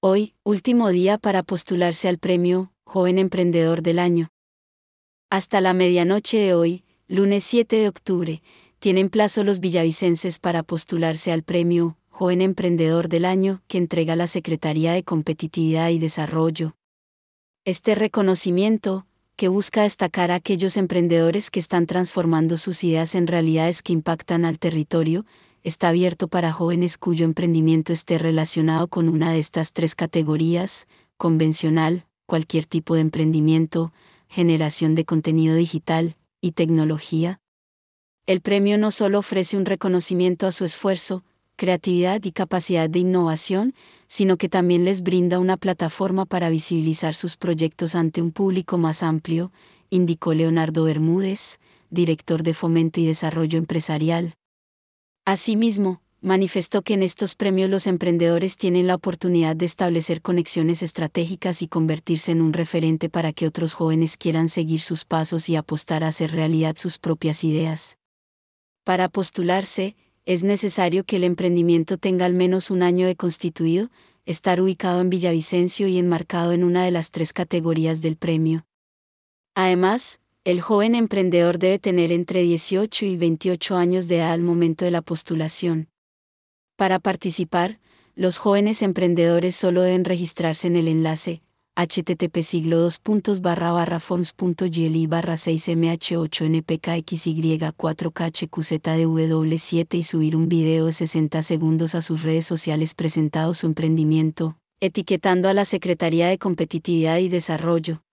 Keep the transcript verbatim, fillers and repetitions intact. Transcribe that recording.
Hoy, último día para postularse al premio Joven Emprendedor del Año. Hasta la medianoche de hoy, lunes siete de octubre, tienen plazo los villavicenses para postularse al premio Joven Emprendedor del Año que entrega la Secretaría de Competitividad y Desarrollo. Este reconocimiento, que busca destacar a aquellos emprendedores que están transformando sus ideas en realidades que impactan al territorio, está abierto para jóvenes cuyo emprendimiento esté relacionado con una de estas tres categorías: convencional, cualquier tipo de emprendimiento, generación de contenido digital, y tecnología. El premio no solo ofrece un reconocimiento a su esfuerzo, creatividad y capacidad de innovación, sino que también les brinda una plataforma para visibilizar sus proyectos ante un público más amplio, indicó Leonardo Bermúdez, director de Fomento y Desarrollo Empresarial. Asimismo, manifestó que en estos premios los emprendedores tienen la oportunidad de establecer conexiones estratégicas y convertirse en un referente para que otros jóvenes quieran seguir sus pasos y apostar a hacer realidad sus propias ideas. Para postularse, es necesario que el emprendimiento tenga al menos un año de constituido, estar ubicado en Villavicencio y enmarcado en una de las tres categorías del premio. Además, el joven emprendedor debe tener entre dieciocho y veintiocho años de edad al momento de la postulación. Para participar, los jóvenes emprendedores solo deben registrarse en el enlace http siglo dos puntos barra barra forms punto gli barra seis m h ocho n p k x y cuatro k h q z d w siete y subir un video de sesenta segundos a sus redes sociales presentando su emprendimiento, etiquetando a la Secretaría de Competitividad y Desarrollo.